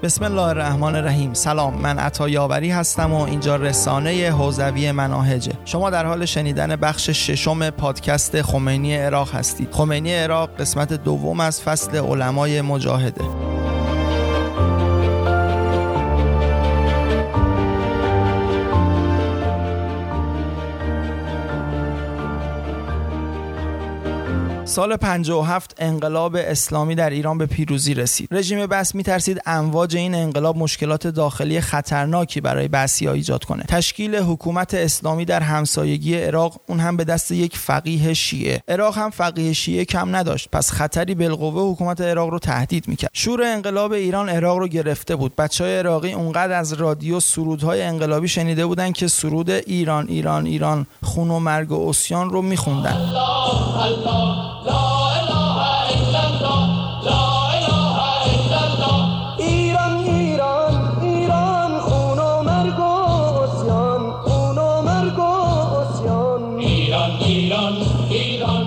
بسم الله الرحمن الرحیم. سلام، من عطا یاوری هستم و اینجا رسانه حوزوی مناهجه. شما در حال شنیدن بخش ششم پادکست خمینی عراق هستید. خمینی عراق قسمت دوم از فصل علمای مجاهده. سال 57 انقلاب اسلامی در ایران به پیروزی رسید. رژیم بعث می‌ترسید امواج این انقلاب مشکلات داخلی خطرناکی برای بعثی‌ها ایجاد کنه. تشکیل حکومت اسلامی در همسایگی عراق، اون هم به دست یک فقیه شیعه. عراق هم فقیه شیعه کم نداشت، پس خطری بالقوه حکومت عراق رو تهدید می‌کرد. شور انقلاب ایران عراق رو گرفته بود. بچه‌های عراقی اونقدر از رادیو سرودهای انقلابی شنیده بودن که سرود ایران ایران ایران خون و مرگ و عصیان رو می‌خوندن. الله الله لا اله الا الله لا اله الا الله ایران ایران ایران خون و مرگ و عصیان خون و مرگ و عصیان ایران ایران ایران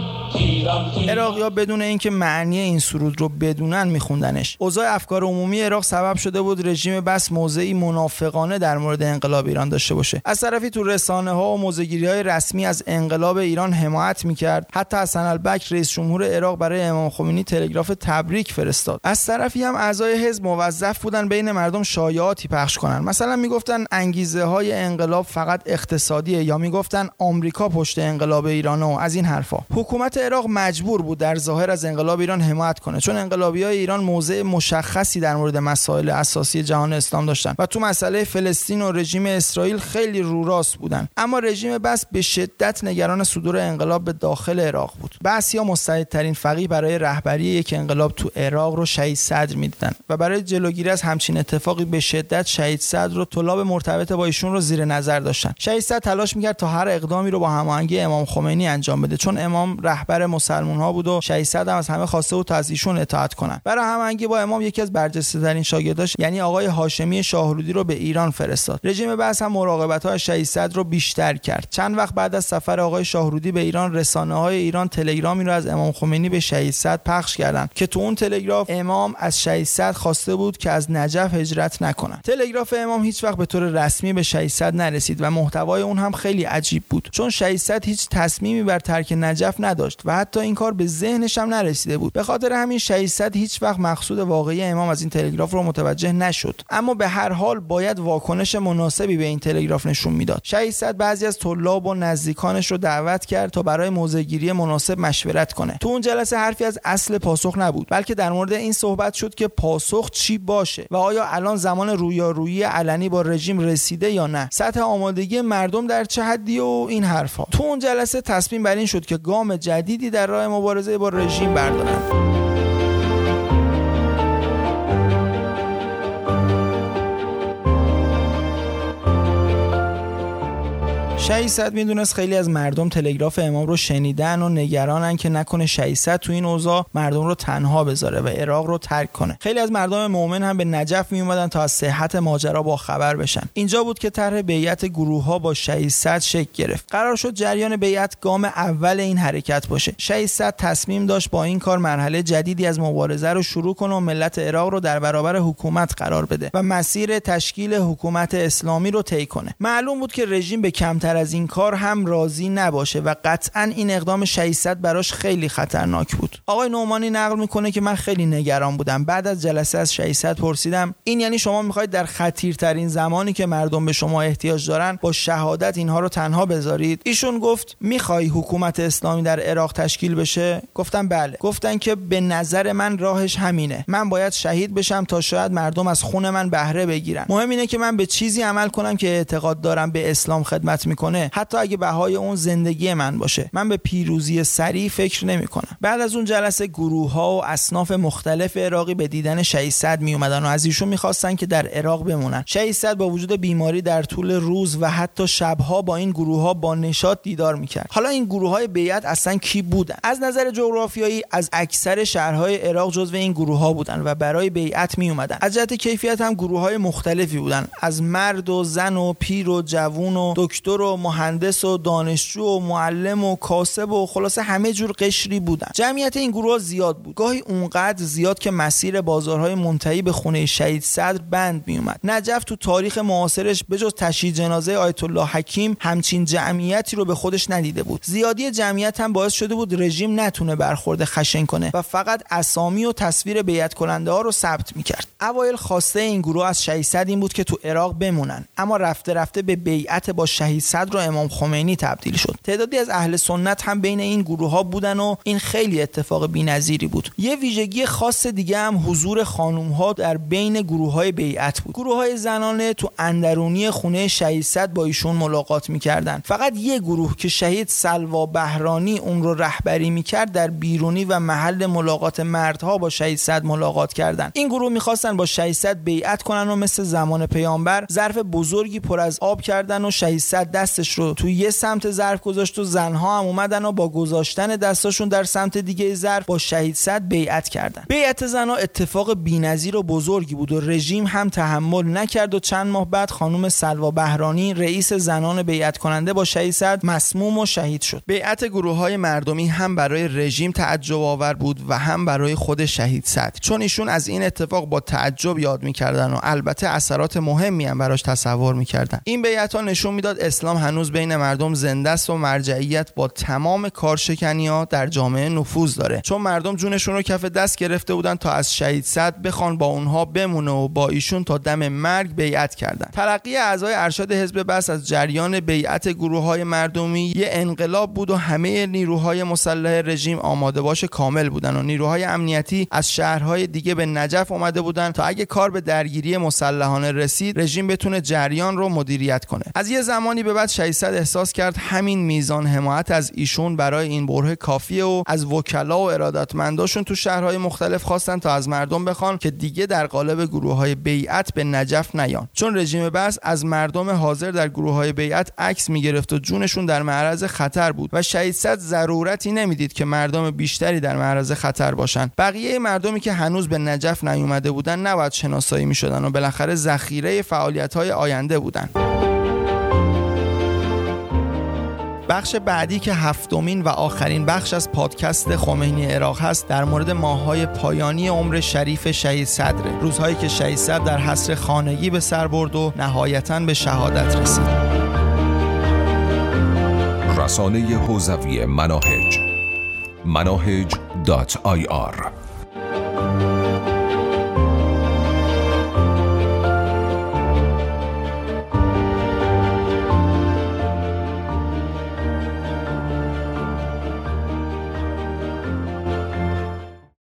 عراقی‌ها بدون اینکه معنی این سرود رو بدونن میخوندنش. اوضاع افکار عمومی عراق سبب شده بود رژیم بعث موضعی منافقانه در مورد انقلاب ایران داشته باشه. از طرفی تو رسانه‌ها و موضع‌گیری‌های رسمی از انقلاب ایران حمایت میکرد. حتی حسن البکر رئیس جمهور عراق برای امام خمینی تلگراف تبریک فرستاد. از طرفی هم اعضای حزب موظف بودن بین مردم شایعاتی پخش کنن. مثلا میگفتن انگیزه‌های انقلاب فقط اقتصادیه، یا میگفتن آمریکا پشت انقلاب ایرانه و از این حرفا. حکومت عراق مجبور بود در ظاهر از انقلاب ایران حمایت کنه، چون انقلابیای ایران موضع مشخصی در مورد مسائل اساسی جهان اسلام داشتن و تو مسئله فلسطین و رژیم اسرائیل خیلی رو راست بودن. اما رژیم بعث به شدت نگران صدور انقلاب به داخل عراق بود. بعثی‌ها مستعدترین فقیه برای رهبری یک انقلاب تو عراق رو شهید صدر می‌دیدن و برای جلوگیری از همچین اتفاقی به شدت شهید صدر رو طلاب مرتبط با ایشون رو زیر نظر داشتن. شهید صدر تلاش می‌کرد تا هر اقدامی رو با هماهنگی امام خمینی انجام بده، چون امام رهبر مسلمان‌ها بود و شهید صدر هم از همه خواسته بود تا از ایشون اطاعت کنن. برای هماهنگی با امام یکی از برجسته‌ترین شاگرداش یعنی آقای هاشمی شاهرودی رو به ایران فرستاد. رژیم بعث هم مراقبت‌های شهید صدر رو بیشتر کرد. چند وقت بعد از سفر آقای شاهرودی به ایران، رسانه‌های ایران تلگرامی رو از امام خمینی به شهید صدر پخش کردند که تو اون تلگراف امام از شهید صدر خواسته بود که از نجف هجرت نکنه. تلگراف امام هیچ وقت به طور رسمی به شهید صدر نرسید و محتوای اون هم خیلی عجیب بود، چون شهید صدر هیچ تصمیمی بر ترک نجف نداشت و حتی این کار به ذهنش هم نرسیده بود. به خاطر همین شهید صدر هیچ وقت مقصود واقعی امام از این تلگراف رو متوجه نشد. اما به هر حال باید واکنش مناسبی به این تلگراف نشون میداد. شهید صدر بعضی از طلاب و نزدیکانش رو دعوت کرد تا برای موضع‌گیری مناسب مشورت کنه. تو اون جلسه حرفی از اصل پاسخ نبود، بلکه در مورد این صحبت شد که پاسخ چی باشه و آیا الان زمان رویارویی علنی با رژیم رسیده یا نه، سطح آمادگی مردم در چه حدی و این حرفا. تو اون جلسه تصمیم بر این شد که گام جدیدی در راه مبارزه با رژیم بردارند. شهید صدر میدونست خیلی از مردم تلگراف امام رو شنیدن و نگرانن که نکنه شهید صدر تو این اوضاع مردم رو تنها بذاره و عراق رو ترک کنه. خیلی از مردم مؤمن هم به نجف می اومدن تا از صحت ماجرا با خبر بشن. اینجا بود که طرح بیعت گروه‌ها با شهید صدر شکل گرفت. قرار شد جریان بیعت گام اول این حرکت باشه. شهید صدر تصمیم داشت با این کار مرحله جدیدی از مبارزه رو شروع کنه و ملت عراق رو در برابر حکومت قرار بده و مسیر تشکیل حکومت اسلامی رو طی کنه. معلوم بود که رژیم به کمتر از این کار هم راضی نباشه و قطعاً این اقدام شهید صدر براش خیلی خطرناک بود. آقای نعمانی نقل میکنه که من خیلی نگران بودم. بعد از جلسه از شهید صدر پرسیدم این یعنی شما میخواید در خطیرترین زمانی که مردم به شما احتیاج دارن با شهادت اینها رو تنها بذارید؟ ایشون گفت میخوای حکومت اسلامی در عراق تشکیل بشه؟ گفتم بله. گفتن که به نظر من راهش همینه. من باید شهید بشم تا شاید مردم از خون من بهره بگیرن. مهم اینه که من به چیزی عمل کنم که اعتقاد دارم به اسلام خدمت میکنه، حتی اگه بهای اون زندگی من باشه. من به پیروزی سریع فکر نمی‌کنم. بعد از اون جلسه گروه‌ها و اصناف مختلف عراقی به دیدن شهید صدر می اومدن و از ایشون می‌خواستن که در عراق بمونن. شهید صدر با وجود بیماری در طول روز و حتی شب‌ها با این گروه‌ها با نشاط دیدار می‌کرد. حالا این گروه‌های بیعت اصلا کی بودن؟ از نظر جغرافیایی از اکثر شهرهای عراق جزو این گروه‌ها بودن و برای بیعت می اومدن. از جهت کیفیت هم گروه‌های مختلفی بودن، از مرد و زن و پیر و جوون و دکتر و مهندس و دانشجو و معلم و کاسب و خلاصه همه جور قشری بودن. جمعیت این گروه زیاد بود، گاهی اونقدر زیاد که مسیر بازارهای منتهی به خونه شهید صدر بند می اومد. نجف تو تاریخ معاصرش به جز تشییع جنازه آیت الله حکیم همچین جمعیتی رو به خودش ندیده بود. زیادی جمعیت هم باعث شده بود رژیم نتونه برخورد خشن کنه و فقط اسامی و تصویر بیعت کننده ها رو ثبت می‌کرد. اوایل خواسته این گروه از شهید صدر این بود که تو عراق بمونن، اما رفته رفته به بیعت با شهید صدر و امام خمینی تبدیل شد. تعدادی از اهل سنت هم بین این گروه‌ها بودن و این خیلی اتفاق بی‌نظیری بود. یه ویژگی خاص دیگه هم حضور خانم‌ها در بین گروه‌های بیعت بود. گروه‌های زنانه تو اندرونی خونه شهید صدر با ایشون ملاقات می‌کردن. فقط یه گروه که شهید سلوا بهرانی اون رو رهبری می‌کرد در بیرونی و محل ملاقات مردها با شهید صدر ملاقات کردن. این گروه می‌خواستن با شهید صدر بیعت کنن و مثل زمان پیامبر ظرف بزرگی پر از آب کردن و شهید صدر دستش رو تو یه سمت ظرف گذاشت و زنها هم اومدن و با گذاشتن دستاشون در سمت دیگه ظرف با شهید صدر بیعت کردن. بیعت زنها اتفاق بی‌نظیر و بزرگی بود و رژیم هم تحمل نکرد و چند ماه بعد خانم سلوا بهرانی رئیس زنان بیعت کننده با شهید صدر مسموم و شهید شد. بیعت گروه‌های مردمی هم برای رژیم تعجب آور بود و هم برای خود شهید صدر، چون ایشون از این اتفاق با تعجب یاد می‌کردن و البته اثرات مهمی هم براش تصور می‌کردن. این بیعت‌ها نشون میداد اسلام هنوز بین مردم زنده است و مرجعیت با تمام کارشکنی‌ها در جامعه نفوذ داره، چون مردم جونشون رو کف دست گرفته بودن تا از شهید صدر بخوان با اونها بمونه و با ایشون تا دم مرگ بیعت کردن. تلقی اعضای ارشد حزب بعث از جریان بیعت گروه‌های مردمی یه انقلاب بود و همه نیروهای مسلح رژیم آماده باش کامل بودن و نیروهای امنیتی از شهرهای دیگه به نجف اومده بودن تا اگه کار به درگیری مسلحانه رسید رژیم بتونه جریان رو مدیریت کنه. از یه زمانی به بعد شهید صدر احساس کرد همین میزان حمایت از ایشون برای این بره کافیه و از وکلا و ارادتمنداشون تو شهرهای مختلف خواستن تا از مردم بخوان که دیگه در قالب گروه‌های بیعت به نجف نیان، چون رژیم بعث از مردم حاضر در گروه‌های بیعت عکس می‌گرفت و جونشون در معرض خطر بود و شهید صدر ضرورتی نمیدید که مردم بیشتری در معرض خطر باشن. بقیه مردمی که هنوز به نجف نیومده بودن نباید شناسایی می‌شدن و بالاخره ذخیره فعالیت‌های آینده بودن. بخش بعدی که هفتمین و آخرین بخش از پادکست خمینی عراق هست در مورد ماه‌های پایانی عمر شریف شهید صدر، روزهایی که شهید صدر در حصر خانگی به سر برد و نهایتاً به شهادت رسید. رسانه حوزوی مناهج مناهج.ir